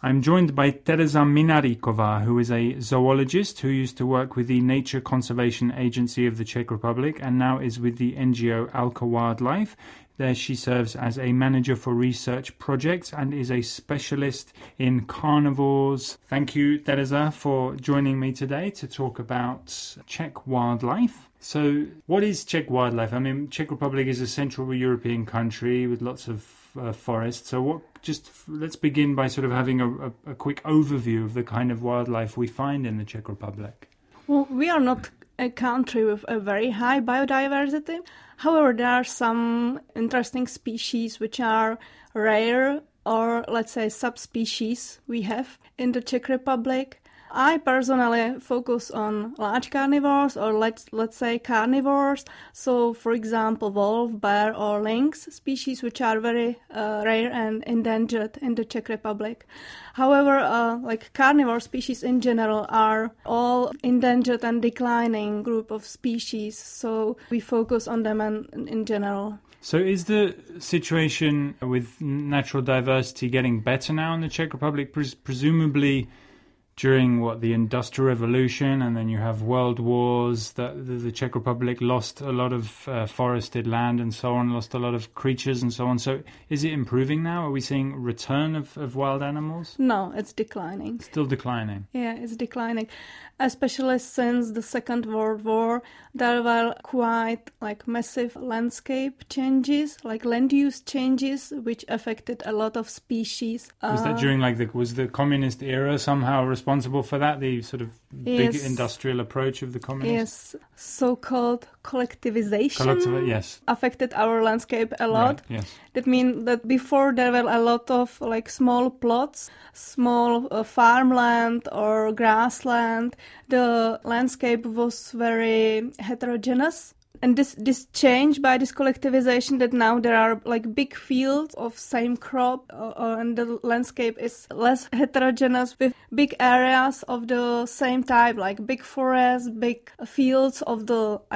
I'm joined by Tereza Minarikova, who is a zoologist who used to work with the Nature Conservation Agency of the Czech Republic and now is with the NGO Alka Wildlife. There she serves as a manager for research projects and is a specialist in carnivores. Thank you, Tereza, for joining me today to talk about Czech wildlife. So what is Czech wildlife? I mean, Czech Republic is a Central European country with lots of forests. So let's begin by sort of having a quick overview of the kind of wildlife we find in the Czech Republic. Well, we are not a country with a very high biodiversity. However, there are some interesting species which are rare or, let's say, subspecies we have in the Czech Republic. I personally focus on large carnivores or let's say carnivores. So, for example, wolf, bear or lynx species which are very rare and endangered in the Czech Republic. However, like carnivore species in general are all endangered and declining group of species. So we focus on them in general. So is the situation with natural diversity getting better now in the Czech Republic? Presumably during the Industrial Revolution, and then you have world wars, the Czech Republic lost a lot of forested land and so on, lost a lot of creatures and so on. So is it improving now? Are we seeing return of wild animals? No, it's declining. Still declining? Yeah, it's declining. Especially since the Second World War, there were quite massive landscape changes, land use changes, which affected a lot of species. Was that during was the communist era somehow responsible for that? The sort of big industrial approach of the communists? Yes, so-called collectivization yes. affected our landscape a lot. Right, yes. That means that before there were a lot of small plots, small farmland or grassland. The landscape was very heterogeneous. And this changed by this collectivization that now there are big fields of same crop and the landscape is less heterogeneous with big areas of the same type, like big forests, big fields of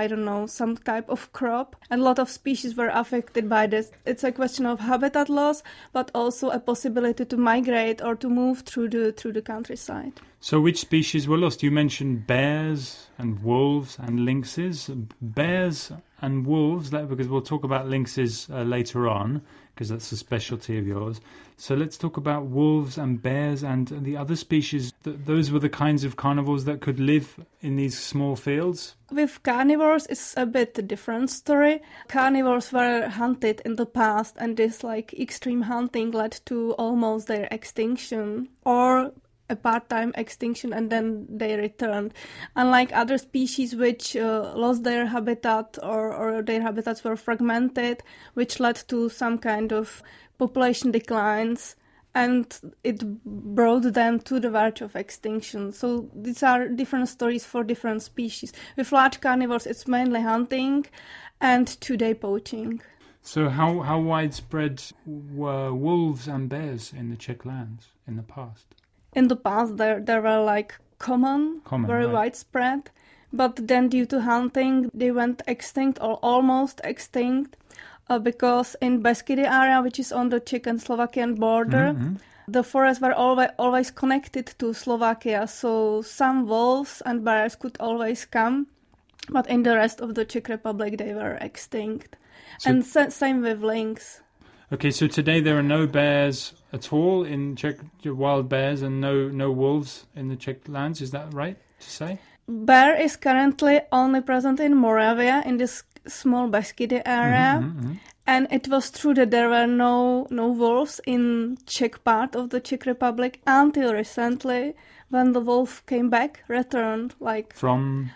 some type of crop. And a lot of species were affected by this. It's a question of habitat loss, but also a possibility to migrate or to move through the countryside. So which species were lost? You mentioned bears and wolves and lynxes. Bears and wolves, because we'll talk about lynxes later on, because that's a specialty of yours. So let's talk about wolves and bears and the other species. Those were the kinds of carnivores that could live in these small fields? With carnivores, it's a bit different story. Carnivores were hunted in the past, and this extreme hunting led to almost their extinction or a part-time extinction, and then they returned. Unlike other species which lost their habitat or their habitats were fragmented, which led to some kind of population declines, and it brought them to the verge of extinction. So these are different stories for different species. With large carnivores, it's mainly hunting and two-day poaching. So how widespread were wolves and bears in the Czech lands in the past? In the past, there were common very right. widespread, but then due to hunting, they went extinct or almost extinct because in Beskid area, which is on the Czech and Slovakian border, the forests were always connected to Slovakia, so some wolves and bears could always come, but in the rest of the Czech Republic, they were extinct. And same with lynx. Okay, so today there are no bears at all in Czech, wild bears, and no wolves in the Czech lands. Is that right to say? Bear is currently only present in Moravia, in this small Beskid area. And it was true that there were no wolves in Czech part of the Czech Republic until recently, when the wolf returned from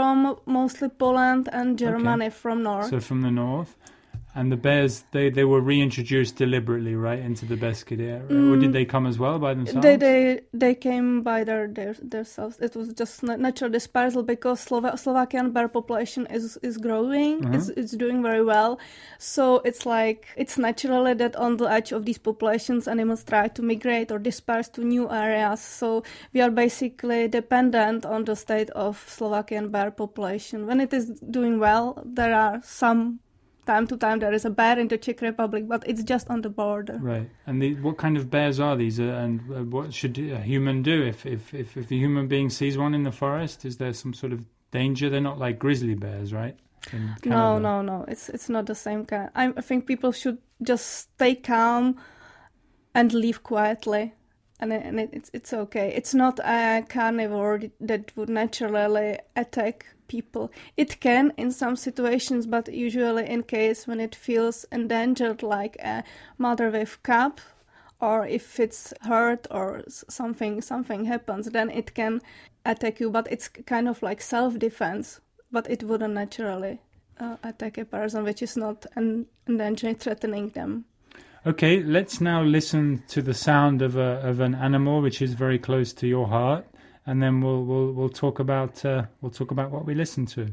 mostly Poland and Germany, from north. So from the north. And the bears, they were reintroduced deliberately, right, into the Beskid area? Or did they come as well by themselves? They came by themselves. It was just natural dispersal because Slovakian bear population is growing. It's doing very well. So it's naturally that on the edge of these populations, animals try to migrate or disperse to new areas. So we are basically dependent on the state of Slovakian bear population. When it is doing well, there are some time to time there is a bear in the Czech Republic, but it's just on the border. Right. And what kind of bears are these? And what should a human do if a human being sees one in the forest? Is there some sort of danger? They're not like grizzly bears, right? No. It's not the same kind. I think people should just stay calm and live quietly. And it's okay. It's not a carnivore that would naturally attack people. It can in some situations, but usually in case when it feels endangered, like a mother with cub, or if it's hurt or something happens, then it can attack you. But it's kind of like self-defense. But it wouldn't naturally attack a person which is not endangering, threatening them. Okay, let's now listen to the sound of an animal which is very close to your heart, and then we'll talk about what we listen to.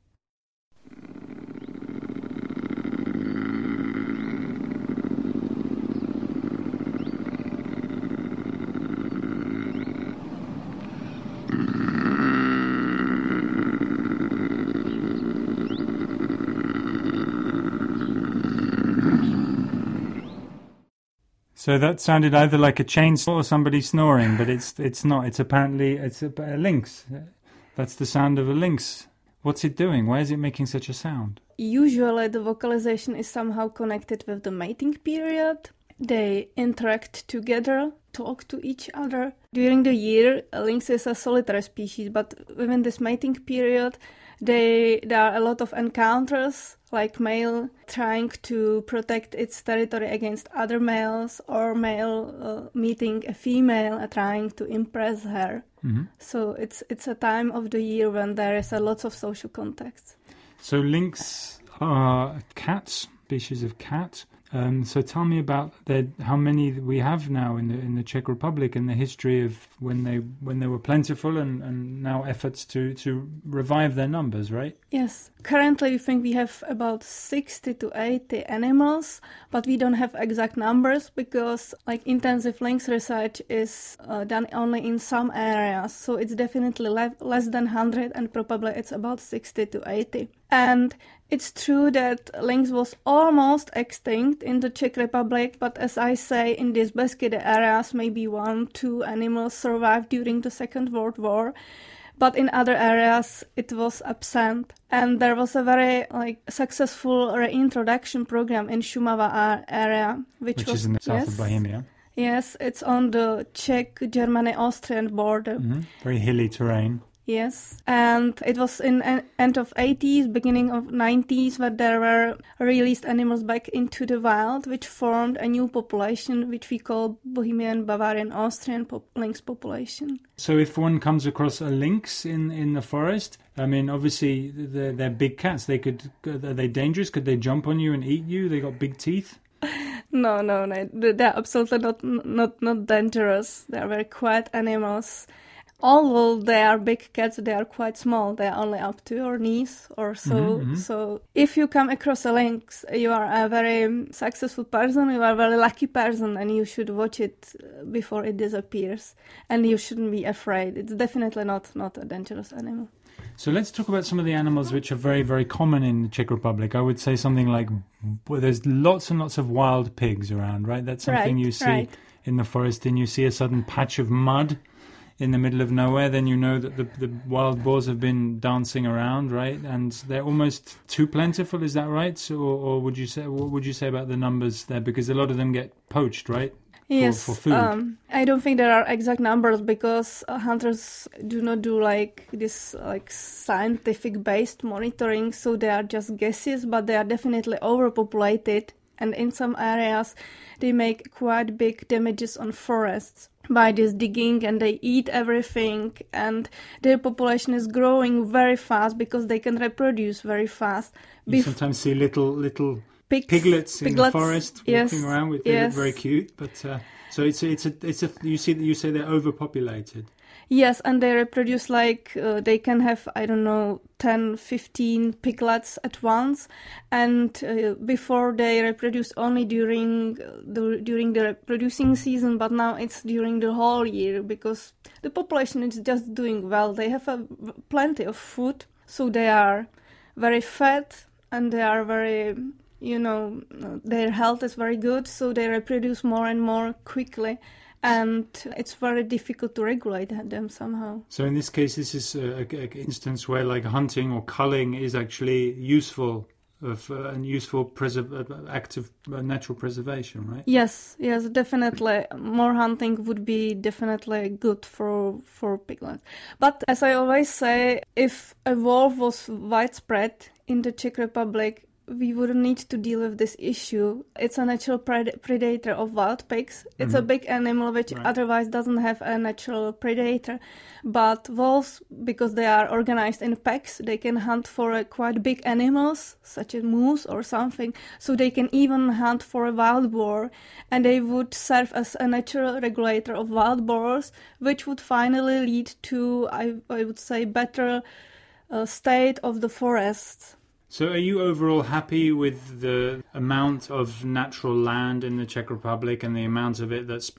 So that sounded either like a chainsaw or somebody snoring, but it's not. It's apparently a lynx. That's the sound of a lynx. What's it doing? Why is it making such a sound? Usually the vocalization is somehow connected with the mating period. They interact together, talk to each other. During the year, a lynx is a solitary species, but within this mating period, there are a lot of encounters, like male trying to protect its territory against other males, or male meeting a female trying to impress her. Mm-hmm. So it's a time of the year when there is a lot of social contacts. So lynx are cats, species of cat. So tell me about how many we have now in the Czech Republic, and the history of when they were plentiful, and now efforts to revive their numbers, right? Yes. Currently, we think we have about 60 to 80 animals, but we don't have exact numbers because intensive lynx research is done only in some areas. So it's definitely less than 100, and probably it's about 60 to 80. And it's true that lynx was almost extinct in the Czech Republic, but as I say, in these Beskid areas, maybe 1-2 animals survived during the Second World War. But in other areas, it was absent. And there was a very successful reintroduction program in Šumava area, which was is in the south of Bohemia. Yes, it's on the Czech-Germany-Austrian border. Mm-hmm. Very hilly terrain. Yes, and it was in end of 80s, beginning of 90s, where there were released animals back into the wild, which formed a new population, which we call Bohemian, Bavarian, Austrian lynx population. So if one comes across a lynx in the forest, I mean, obviously they're big cats. Are they dangerous? Could they jump on you and eat you? They got big teeth? No, they're absolutely not dangerous. They're very quiet animals. Although they are big cats, they are quite small. They are only up to your knees or so. Mm-hmm. So if you come across a lynx, you are a very successful person, you are a very lucky person, and you should watch it before it disappears. And you shouldn't be afraid. It's definitely not a dangerous animal. So let's talk about some of the animals which are very, very common in the Czech Republic. I would say something like, there's lots and lots of wild pigs around, right? That's something you see in the forest, and you see a sudden patch of mud in the middle of nowhere, then you know that the wild boars have been dancing around, right? And they're almost too plentiful, is that right? So, or what would you say about the numbers there? Because a lot of them get poached, right? Yes, for food. I don't think there are exact numbers because hunters do not do this scientific based monitoring, so they are just guesses, but they are definitely overpopulated, and in some areas they make quite big damages on forests by this digging, and they eat everything, and their population is growing very fast because they can reproduce very fast. You sometimes see little piglets in the forest walking around. They look very cute, but so you say they're overpopulated. Yes, and they reproduce they can have 10-15 piglets at once, and before they reproduce only during the reproducing season, but now it's during the whole year because the population is just doing well. They have plenty of food, so they are very fat and they are very their health is very good, so they reproduce more and more quickly. And it's very difficult to regulate them somehow. So in this case, this is an instance where like hunting or culling is actually useful and useful act of natural preservation, right? Yes, definitely. More hunting would be definitely good for piglets. But as I always say, if a wolf was widespread in the Czech Republic, we wouldn't need to deal with this issue. It's a natural predator of wild pigs. It's a big animal which otherwise doesn't have a natural predator. But wolves, because they are organized in packs, they can hunt for quite big animals, such as moose or something. So they can even hunt for a wild boar. And they would serve as a natural regulator of wild boars, which would finally lead to, I would say, better state of the forests. So are you overall happy with the amount of natural land in the Czech Republic and the amount of it that's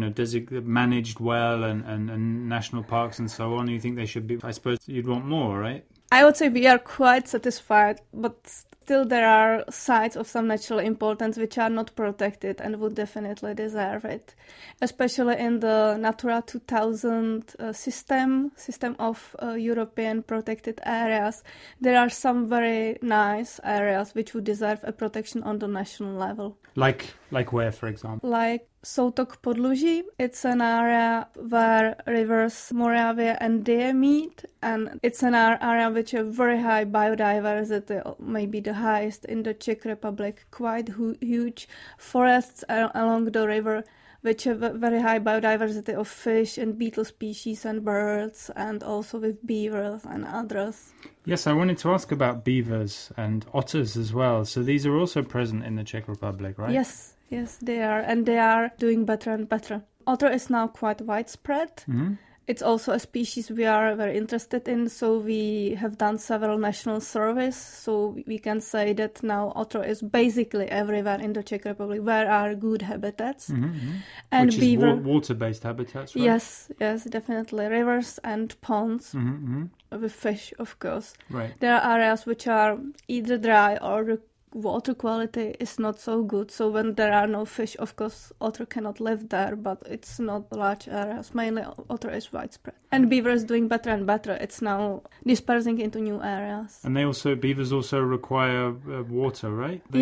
managed well and national parks and so on? You think they should be, I suppose you'd want more, right? I would say we are quite satisfied, but still there are sites of some natural importance which are not protected and would definitely deserve it. Especially in the Natura 2000 system of European protected areas. There are some very nice areas which would deserve a protection on the national level. Like where, for example? Like Soutok Podluží. It's an area where rivers Moravia and Dyje meet, and it's an area which has very high biodiversity, maybe the highest in the Czech Republic. Quite huge forests along the river, which have a very high biodiversity of fish and beetle species and birds, and also with beavers and others. Yes, I wanted to ask about beavers and otters as well. So these are also present in the Czech Republic, right? Yes, they are, and they are doing better and better. Otter is now quite widespread. Mm-hmm. It's also a species we are very interested in, so we have done several national surveys, so we can say that now otter is basically everywhere in the Czech Republic where are good habitats. Mm-hmm. And which beaver, is water-based habitats, right? Yes, definitely. Rivers and ponds with fish, of course. Right. There are areas which are either dry or the water quality is not so good, so when there are no fish, of course otter cannot live there, but it's not large areas. Mainly otter is widespread, and beaver is doing better and better. It's now dispersing into new areas. And beavers also require water, right? They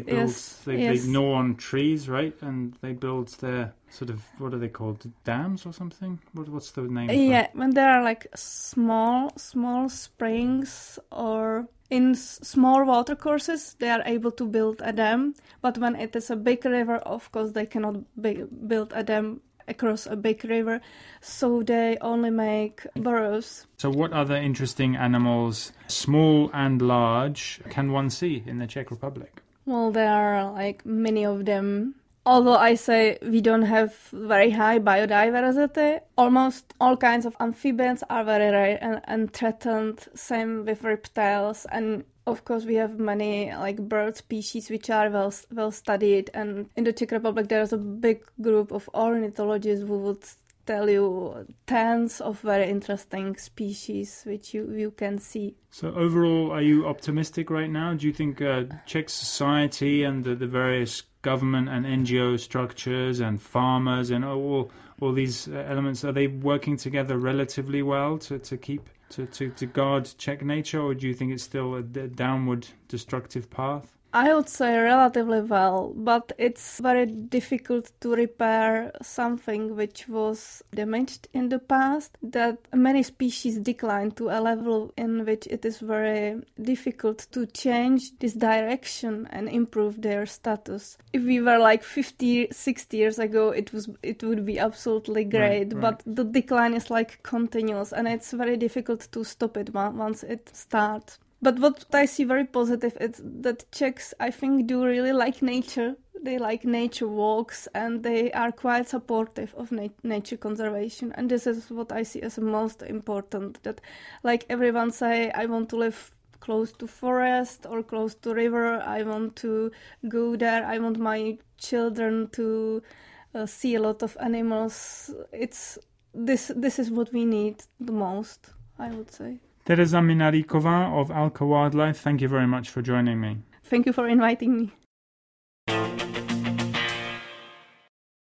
gnaw on trees, right? And they build their sort of, what are they called, dams or something? What's the name? Yeah, when there are like small springs or in small water courses, they are able to build a dam. But when it is a big river, of course, they cannot build a dam across a big river. So they only make burrows. So what other interesting animals, small and large, can one see in the Czech Republic? Well, there are like many of them. Although I say we don't have very high biodiversity, almost all kinds of amphibians are very rare and threatened. Same with reptiles, and of course we have many like bird species which are well studied. And in the Czech Republic there's a big group of ornithologists who would tell you tens of very interesting species which you can see. So overall, are you optimistic right now? Do you think Czech society and the various government and NGO structures and farmers and all these elements, are they working together relatively well to guard Czech nature, or do you think it's still a downward destructive path? I would say relatively well, but it's very difficult to repair something which was damaged in the past, that many species decline to a level in which it is very difficult to change this direction and improve their status. If we were like 50, 60 years ago, it would be absolutely great, right. But the decline is like continuous and it's very difficult to stop it once it starts. But what I see very positive is that Czechs, I think, do really like nature. They like nature walks and they are quite supportive of nature conservation. And this is what I see as most important, that like everyone say, I want to live close to forest or close to river. I want to go there. I want my children to see a lot of animals. This is what we need the most, I would say. Tereza Minaríková of Alka Wildlife, thank you very much for joining me. Thank you for inviting me.